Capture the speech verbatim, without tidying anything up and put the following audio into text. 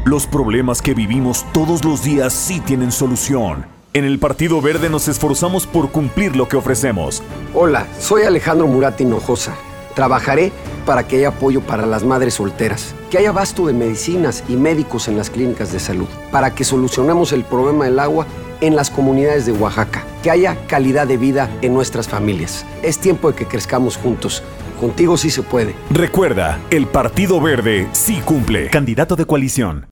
Los problemas que vivimos todos los días sí tienen solución. En el Partido Verde nos esforzamos por cumplir lo que ofrecemos. Hola, soy Alejandro Murat Hinojosa. Trabajaré para que haya apoyo para las madres solteras, que haya abasto de medicinas y médicos en las clínicas de salud, para que solucionemos el problema del agua en las comunidades de Oaxaca, que haya calidad de vida en nuestras familias. Es tiempo de que crezcamos juntos. Contigo sí se puede. Recuerda, el Partido Verde sí cumple. Candidato de coalición.